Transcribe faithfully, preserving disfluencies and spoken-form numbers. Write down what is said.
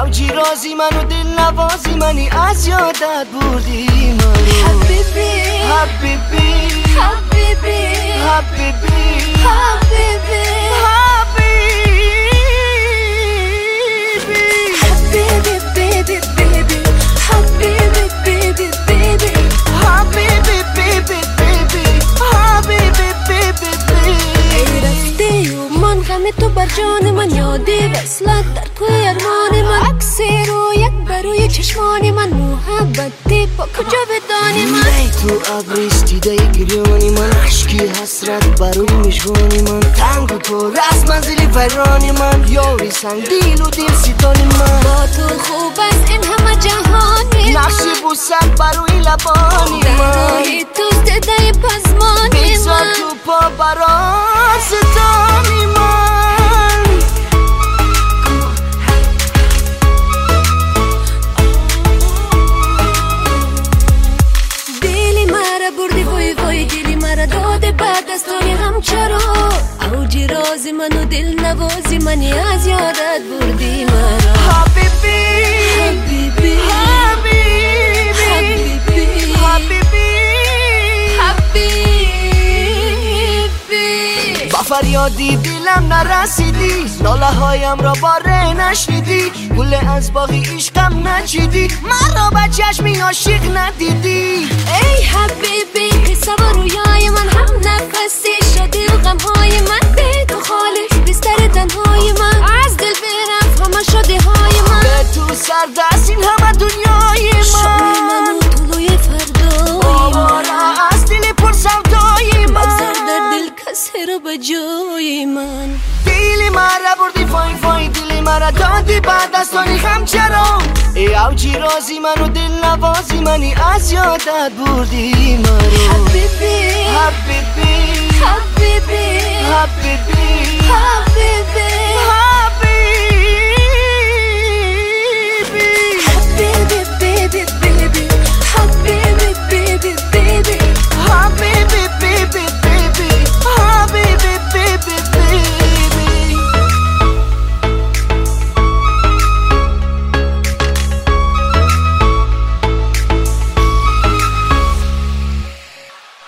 اوجی رازی منو دل نوازی منی از یادت بردی منو حبیبی حبیبی حبیبی حبیبی حبیبی تو بر جان من یادی وصلت در توی ارمان من عکسی رو یک بروی چشمان من محبتی با کجا بدانی من ای تو ابریش دیده گریانی من عشقی حسرت بروی میشوانی من تنگ و تو رست منزلی فرانی من یاری سنگ دیل و دیل سیتانی من با تو خوب است این همه جهانی من نقشی بوسک بروی لبانی من دهایی تو دیده پزمانی من بیزار تو پا برا ستانی من داده بعد از توی هم چرا اوجی رازی منو دل نوازی منی از یادت بردی مرا حبیبی حبیبی حبیبی حبیبی حبیبی با فریادی دلم نرسیدی لاله هایم را باره نشنیدی گل از باقی عشقم نچیدی مرا با چشمی عاشق ندیدی ای حبیبی قصه و رویای من هم نفسی شدی و غمهای من به تو خالی بستر تنهای من از دل برفت همه شده های من به تو سردست این همه دنیای من شوی من و طلوی فردای آوارا از دل پر سودای من بگذار در دل کسی رو به جای من دلی مرا بردی فای فای دلی مرا دادی بعد از تاریخ هم چرا ای اوجی رازی منو دل نوازی منی از یادت بردی منو حبیبی حبیبی حبیبی حبیبی حبیبی حبیبی حبیبی